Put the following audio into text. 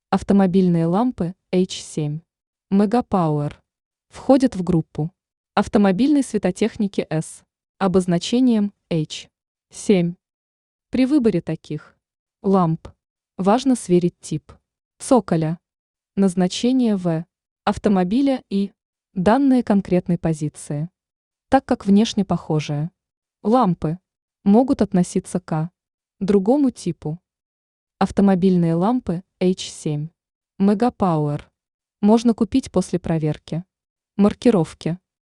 Автомобильные лампы H7 Megapower входят в группу автомобильной светотехники S обозначением H7. При выборе таких ламп важно сверить тип цоколя, назначение В автомобиля и данные конкретной позиции, так как внешне похожие лампы могут относиться к другому типу. Автомобильные лампы H7 Megapower можно купить после проверки маркировки